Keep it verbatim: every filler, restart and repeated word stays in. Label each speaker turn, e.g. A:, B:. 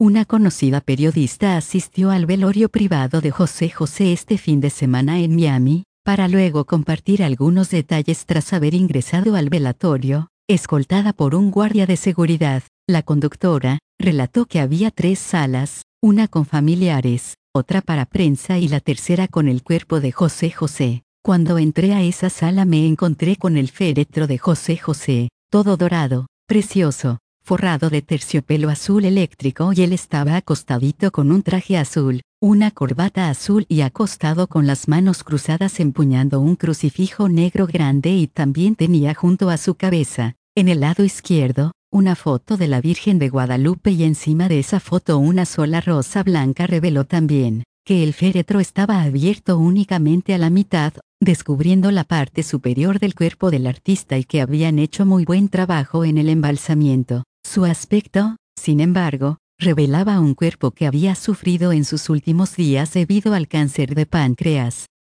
A: Una conocida periodista asistió al velorio privado de José José este fin de semana en Miami, para luego compartir algunos detalles tras haber ingresado al velatorio, escoltada por un guardia de seguridad. La conductora relató que había tres salas, una con familiares, otra para prensa y la tercera con el cuerpo de José José. Cuando entré a esa sala me encontré con el féretro de José José, todo dorado, precioso, forrado de terciopelo azul eléctrico, y él estaba acostadito con un traje azul, una corbata azul y acostado con las manos cruzadas empuñando un crucifijo negro grande, y también tenía junto a su cabeza, en el lado izquierdo, una foto de la Virgen de Guadalupe, y encima de esa foto una sola rosa blanca. Reveló también que el féretro estaba abierto únicamente a la mitad, descubriendo la parte superior del cuerpo del artista, y que habían hecho muy buen trabajo en el embalsamiento. Su aspecto, sin embargo, revelaba un cuerpo que había sufrido en sus últimos días debido al cáncer de páncreas.